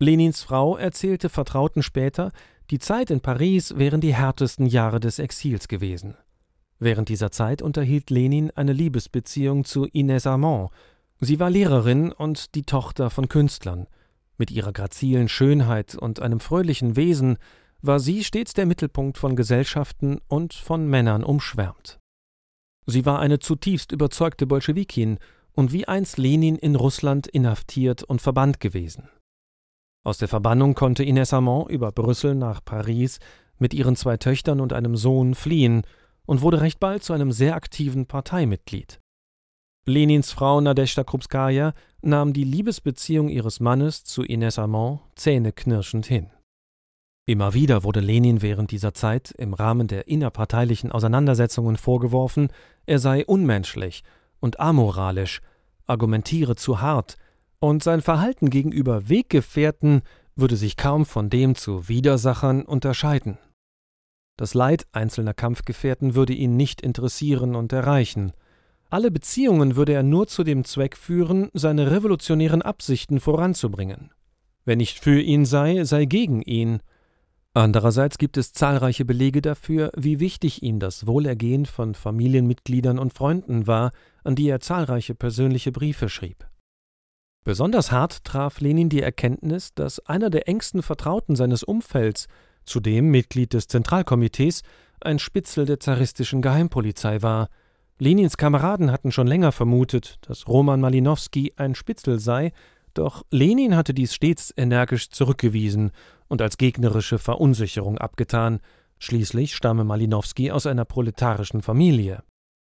Lenins Frau erzählte Vertrauten später, die Zeit in Paris wären die härtesten Jahre des Exils gewesen. Während dieser Zeit unterhielt Lenin eine Liebesbeziehung zu Inès Armand. Sie war Lehrerin und die Tochter von Künstlern. Mit ihrer grazilen Schönheit und einem fröhlichen Wesen war sie stets der Mittelpunkt von Gesellschaften und von Männern umschwärmt. Sie war eine zutiefst überzeugte Bolschewikin und wie einst Lenin in Russland inhaftiert und verbannt gewesen. Aus der Verbannung konnte Inès Armand über Brüssel nach Paris mit ihren 2 Töchtern und einem Sohn fliehen und wurde recht bald zu einem sehr aktiven Parteimitglied. Lenins Frau Nadeschda Krupskaja nahm die Liebesbeziehung ihres Mannes zu Inès Armand zähneknirschend hin. Immer wieder wurde Lenin während dieser Zeit im Rahmen der innerparteilichen Auseinandersetzungen vorgeworfen, er sei unmenschlich und amoralisch, argumentiere zu hart, und sein Verhalten gegenüber Weggefährten würde sich kaum von dem zu Widersachern unterscheiden. Das Leid einzelner Kampfgefährten würde ihn nicht interessieren und erreichen. Alle Beziehungen würde er nur zu dem Zweck führen, seine revolutionären Absichten voranzubringen. Wer nicht für ihn sei, sei gegen ihn. Andererseits gibt es zahlreiche Belege dafür, wie wichtig ihm das Wohlergehen von Familienmitgliedern und Freunden war, an die er zahlreiche persönliche Briefe schrieb. Besonders hart traf Lenin die Erkenntnis, dass einer der engsten Vertrauten seines Umfelds, zudem Mitglied des Zentralkomitees, ein Spitzel der zaristischen Geheimpolizei war. Lenins Kameraden hatten schon länger vermutet, dass Roman Malinowski ein Spitzel sei, doch Lenin hatte dies stets energisch zurückgewiesen und als gegnerische Verunsicherung abgetan. Schließlich stamme Malinowski aus einer proletarischen Familie.